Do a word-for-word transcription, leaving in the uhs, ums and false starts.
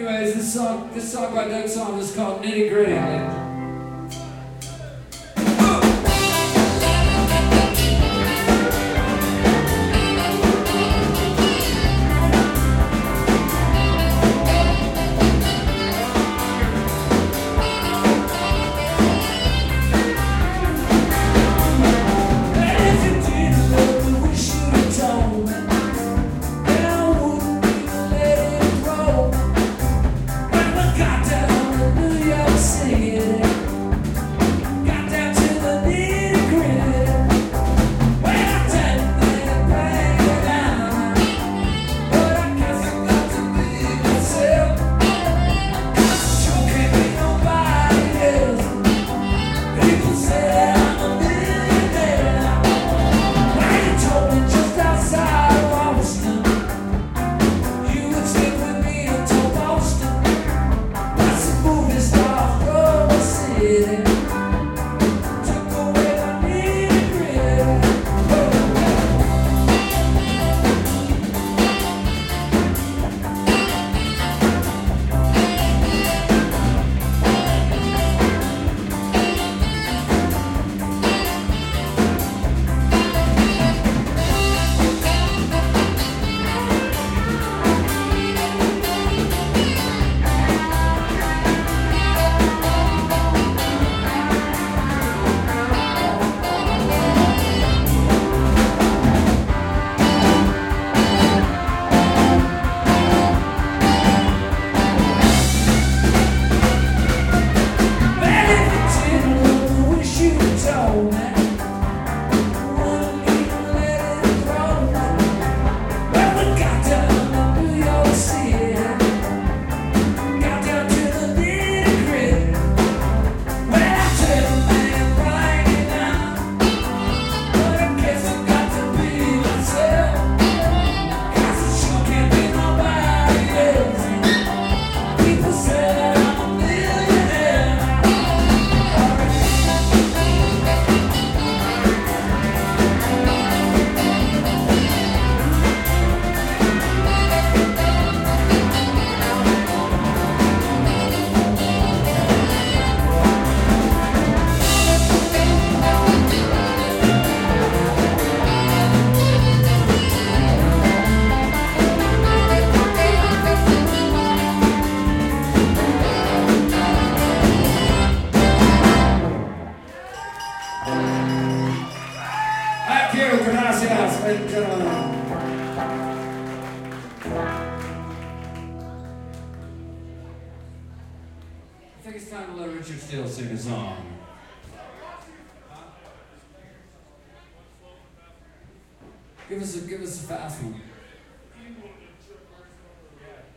Anyways, this song, this song by Doug Saunders is called Nitty Gritty. Gracias, ladies and gentlemen. I think it's time to let Richard Steele sing a song. Give us a give us a fast one.